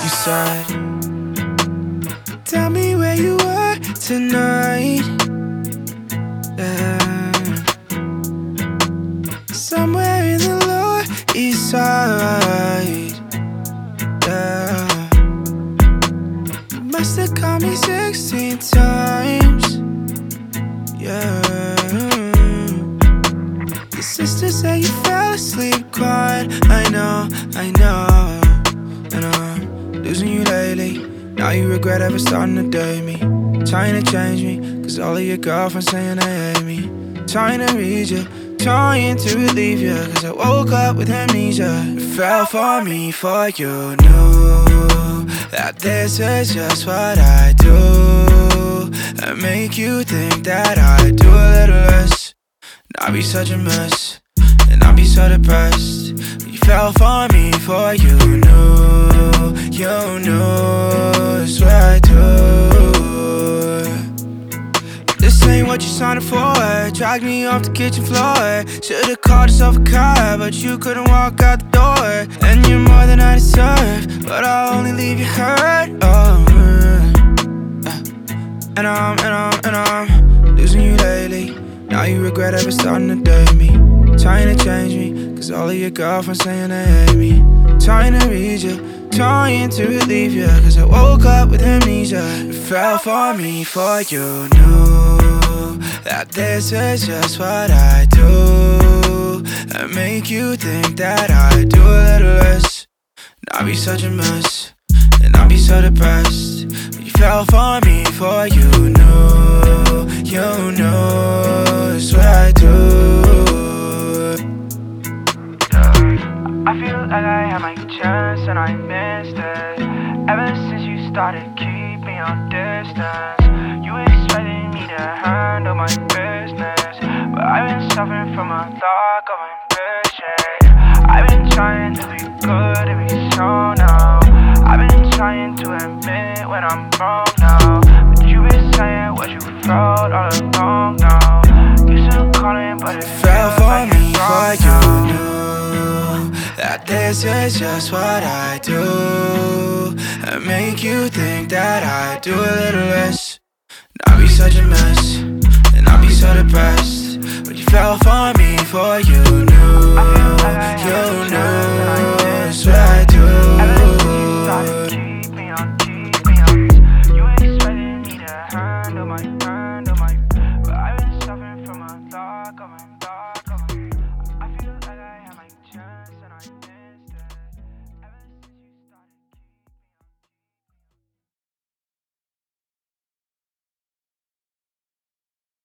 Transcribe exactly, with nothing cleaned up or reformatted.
You said, tell me where you were tonight. Yeah. Somewhere in the Lower East Side. Yeah. You must have called me sixteen times. Yeah. Your sister said you fell asleep crying. I know, I know, I know. Losing you lately. Now you regret ever starting to date me. Trying to change me, cause all of your girlfriends saying they hate me. Trying to read you, trying to relieve you, cause I woke up with amnesia. It fell for me, for you knew that this is just what I do. I make you think that I do a little less. And I be such a mess, and I be so depressed. You fell for me, for you knew, you knew it's what I do. This ain't what you signed up for. Dragged me off the kitchen floor. Should've called yourself a car, but you couldn't walk out the door. And you're more than I deserve, but I'll only leave you hurt. Oh, mm. And I'm, and I'm, and I'm losing you lately. Now you regret ever starting to date me. Trying to change me, cause all of your girlfriends saying they hate me. Trying to read you, trying to relieve you, cause I woke up with amnesia. It fell for me, for you knew that this is just what I do. I make you think that I do a little less. And I be such a mess, and I be so depressed. But you fell for me, for you knew, you knew it's what I do. I feel like I had my chance and I missed it. Ever since you started keeping me on distance, you expected me to handle my business, but I've been suffering from a lack of ambition. I've been trying to be good and be strong now. I've been trying to admit when I'm wrong now, but you've been saying what you felt all along now. You still calling, but it fell for me, for you knew that this is just what I do. I make you think that I do a little less. And I be such a mess, and I be so depressed. But you fell for me, for you